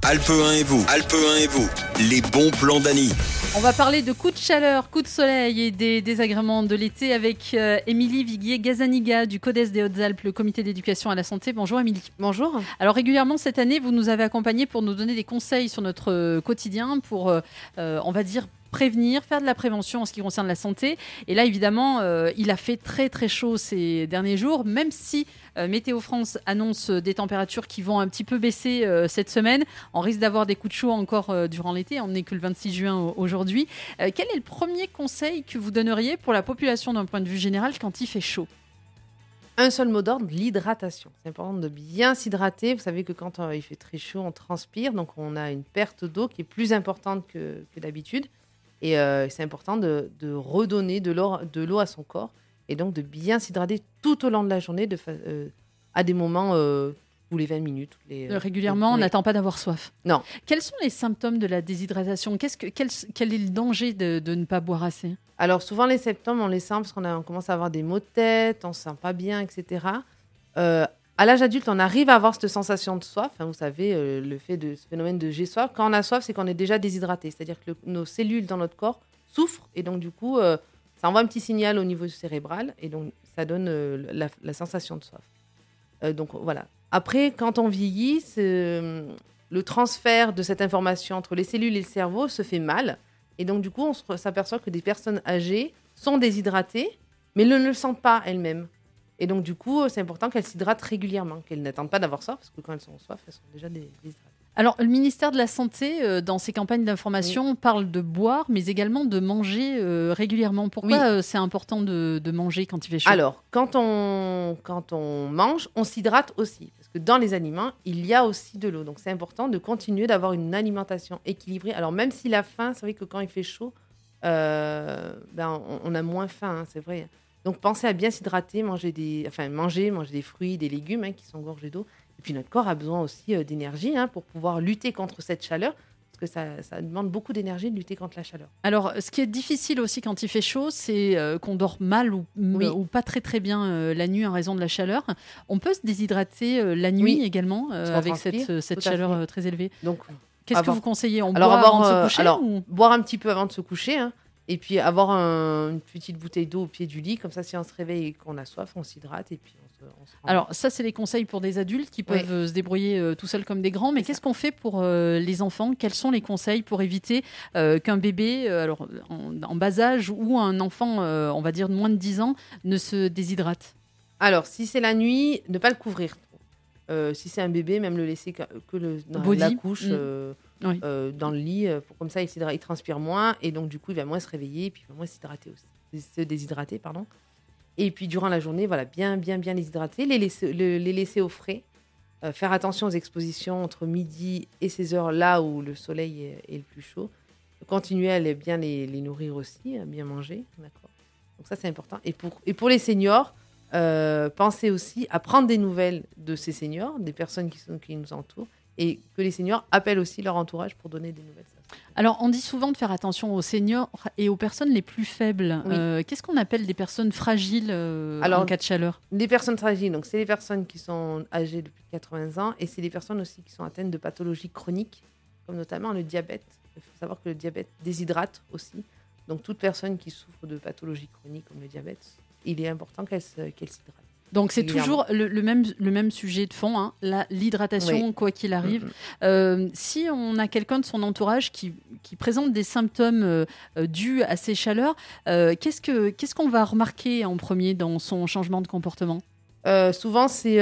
Alpe 1 et vous, les bons plans d'Annie. On va parler de coups de chaleur, coups de soleil et des désagréments de l'été avec Émilie Viguier-Gazaniga du CODES des Hautes-Alpes, le comité d'éducation à la santé. Bonjour Émilie. Bonjour. Alors régulièrement cette année, vous nous avez accompagnés pour nous donner des conseils sur notre quotidien pour, on va dire, prévenir, faire de la prévention en ce qui concerne la santé. Et là, évidemment, il a fait très très chaud ces derniers jours, même si Météo France annonce des températures qui vont un petit peu baisser cette semaine. On risque d'avoir des coups de chaud encore durant l'été. On n'est que le 26 juin aujourd'hui. Quel est le premier conseil que vous donneriez pour la population d'un point de vue général quand il fait chaud ? Un seul mot d'ordre, l'hydratation. C'est important de bien s'hydrater. Vous savez que quand il fait très chaud, on transpire. Donc, on a une perte d'eau qui est plus importante que d'habitude. Et c'est important de redonner de l'eau à son corps et donc de bien s'hydrater tout au long de la journée à des moments tous les 20 minutes. Régulièrement, on n'attend pas d'avoir soif. Non. Quels sont les symptômes de la déshydratation ? Quel est le danger de ne pas boire assez ? Alors souvent les symptômes, on les sent parce qu'on commence à avoir des maux de tête, on ne se sent pas bien, etc. À l'âge adulte, on arrive à avoir cette sensation de soif. Vous savez, ce phénomène de j'ai soif. Quand on a soif, c'est qu'on est déjà déshydraté. C'est-à-dire que nos cellules dans notre corps souffrent. Et donc, du coup, ça envoie un petit signal au niveau cérébral. Et donc, ça donne la sensation de soif. Donc, voilà. Après, quand on vieillit, le transfert de cette information entre les cellules et le cerveau se fait mal. Et donc, du coup, on s'aperçoit que des personnes âgées sont déshydratées, mais ne le sentent pas elles-mêmes. Et donc, du coup, c'est important qu'elles s'hydratent régulièrement, qu'elles n'attendent pas d'avoir soif, parce que quand elles sont en soif, elles sont déjà déshydratées. Alors, le ministère de la Santé, dans ses campagnes d'information, parle de boire, mais également de manger régulièrement. Pourquoi c'est important de manger quand il fait chaud ? Alors, quand on mange, on s'hydrate aussi. Parce que dans les aliments, il y a aussi de l'eau. Donc, c'est important de continuer d'avoir une alimentation équilibrée. Alors, même si la faim, c'est vrai que quand il fait chaud, on a moins faim, c'est vrai. Donc, pensez à bien s'hydrater, manger des fruits, des légumes qui sont gorgés d'eau. Et puis, notre corps a besoin aussi d'énergie pour pouvoir lutter contre cette chaleur. Parce que ça demande beaucoup d'énergie de lutter contre la chaleur. Alors, ce qui est difficile aussi quand il fait chaud, c'est qu'on dort mal ou pas très très bien la nuit en raison de la chaveur. On peut se déshydrater la nuit également avec cette chaleur très élevée. Donc, qu'est-ce que vous conseillez ? On boit avant de se coucher boire un petit peu avant de se coucher. Et puis avoir une petite bouteille d'eau au pied du lit. Comme ça, si on se réveille et qu'on a soif, on s'hydrate et puis on se rend. Alors ça, c'est les conseils pour des adultes qui peuvent se débrouiller tout seuls comme des grands. Mais qu'est-ce qu'on fait pour les enfants ? Quels sont les conseils pour éviter qu'un bébé en bas âge ou un enfant, on va dire de moins de 10 ans, ne se déshydrate ? Alors, si c'est la nuit, ne pas le couvrir trop. Si c'est un bébé, même le laisser dans la couche... dans le lit, comme ça il transpire moins et donc du coup il va moins se réveiller et puis il va moins se déshydrater. Et puis durant la journée, voilà, bien les hydrater, les laisser au frais, faire attention aux expositions entre midi et 16h là où le soleil est le plus chaud, continuer à bien les nourrir aussi, à bien manger, d'accord. Donc ça c'est important. Et pour les seniors, pensez aussi à prendre des nouvelles de ces seniors, des personnes qui nous entourent, et que les seniors appellent aussi leur entourage pour donner des nouvelles. Alors, on dit souvent de faire attention aux seniors et aux personnes les plus faibles. Oui. Qu'est-ce qu'on appelle des personnes fragiles en cas de chaleur ? Des personnes fragiles, donc c'est les personnes qui sont âgées de plus de 80 ans et c'est les personnes aussi qui sont atteintes de pathologies chroniques, comme notamment le diabète. Il faut savoir que le diabète déshydrate aussi. Donc, toute personne qui souffre de pathologies chroniques comme le diabète, il est important qu'elle s'hydrate. Donc, c'est toujours le même sujet de fond, l'hydratation, quoi qu'il arrive. Si on a quelqu'un de son entourage qui présente des symptômes dus à ces chaleurs, qu'est-ce qu'on va remarquer en premier dans son changement de comportement ? Souvent, c'est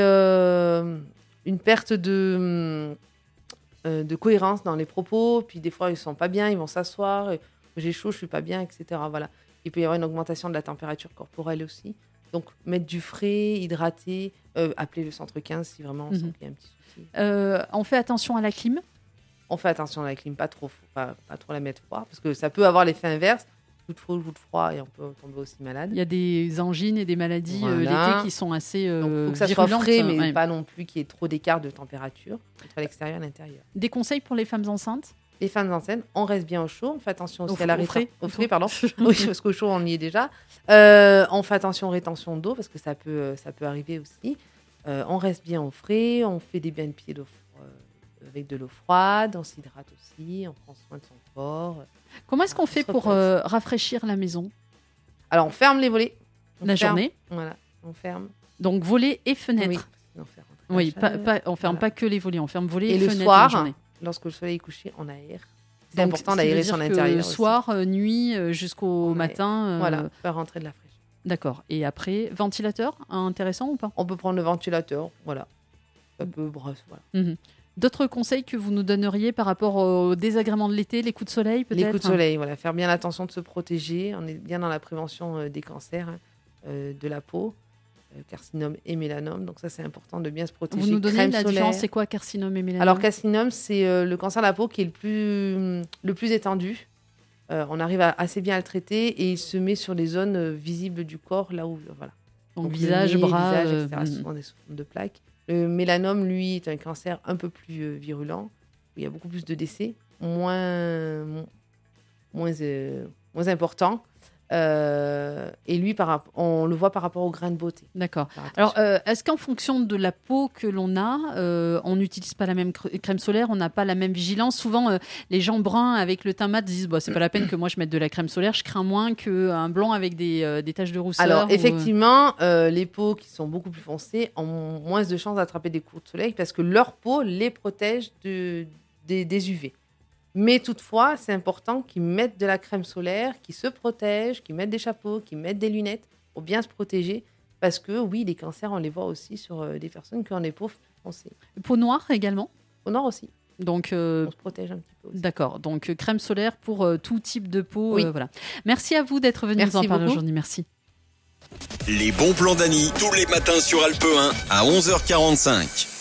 une perte de cohérence dans les propos. Puis des fois, ils ne sont pas bien, ils vont s'asseoir. J'ai chaud, je ne suis pas bien, etc. Voilà. Il peut y avoir une augmentation de la température corporelle aussi. Donc, mettre du frais, hydrater, appeler le centre 15 si vraiment on sent qu'il y a un petit souci. On fait attention à la clim ? On fait attention à la clim, pas trop la mettre froid, parce que ça peut avoir l'effet inverse. Coup de chaud, coup de froid, et on peut tomber aussi malade. Il y a des angines et des maladies l'été qui sont assez donc, il faut que ça soit frais, mais pas non plus qu'il y ait trop d'écart de température entre l'extérieur et l'intérieur. Des conseils pour les femmes enceintes ? Les femmes enceintes, on reste bien au chaud, on fait attention aussi à la rétention. Au frais, pardon. Oui, parce qu'au chaud, on y est déjà. On fait attention aux rétentions d'eau, parce que ça peut arriver aussi. On reste bien au frais, on fait des bains de pieds d'eau avec de l'eau froide, on s'hydrate aussi, on prend soin de son corps. Comment est-ce qu'on On fait se pour repose. rafraîchir la maison Alors, on ferme les volets. On la ferme. journée? Voilà, on ferme. Donc volets et Oui, fenêtres. sinon, on fait rentrer la Oui, chaleur. on ferme Voilà. pas que les volets, on ferme volets Et et le fenêtres soir, la journée. lorsque le soleil est couché, on aère. C'est Donc, important ce qui veut d'aérer dire son que intérieur aussi. soir, nuit, jusqu'au On matin. Voilà, faire rentrer de la fraîcheur. D'accord. Et après, ventilateur, intéressant ou pas? On peut prendre le ventilateur, voilà. Ça peut brosser, voilà. Mhm. D'autres conseils que vous nous donneriez par rapport au désagrément de l'été, les coups de soleil peut-être? Les coups de soleil, voilà, faire bien attention de se protéger. On est bien dans la prévention des cancers de la peau, carcinome et mélanome. Donc ça, c'est important de bien se protéger. Vous nous donnez Crème la solaire. différence, c'est quoi carcinome et mélanome? Alors, carcinome, c'est le cancer de la peau qui est le plus étendu. On arrive assez bien à le traiter et il se met sur les zones visibles du corps, là où, voilà. Donc, le visage, nez, bras. visage, etc. Souvent des formes de plaques. Le mélanome, lui, est un cancer un peu plus virulent, où il y a beaucoup plus de décès, moins important. Et lui, on le voit par rapport au grain de beauté. D'accord. Faire Alors, attention. est-ce qu'en fonction de la peau que l'on a, on n'utilise pas la même crème solaire, on n'a pas la même vigilance? Souvent, les gens bruns avec le teint mat disent bah, c'est pas la peine que moi je mette de la crème solaire, je crains moins qu'un blanc avec des taches de rousseur. Alors, ou, effectivement, les peaux qui sont beaucoup plus foncées ont moins de chances d'attraper des coups de soleil parce que leur peau les protège des UV. Mais toutefois, c'est important qu'ils mettent de la crème solaire, qu'ils se protègent, qu'ils mettent des chapeaux, qu'ils mettent des lunettes pour bien se protéger. Parce que oui, les cancers, on les voit aussi sur des personnes qui ont des peaux foncées. Peau noire également. Au nord aussi, Donc, on se protège un petit peu aussi. d'accord. Donc, crème solaire pour tout type de peau. Oui. Voilà. Merci à vous d'être venu nous Merci en parler beaucoup. aujourd'hui. Merci. Les bons plans d'Annie, tous les matins sur Alpe 1 à 11h45.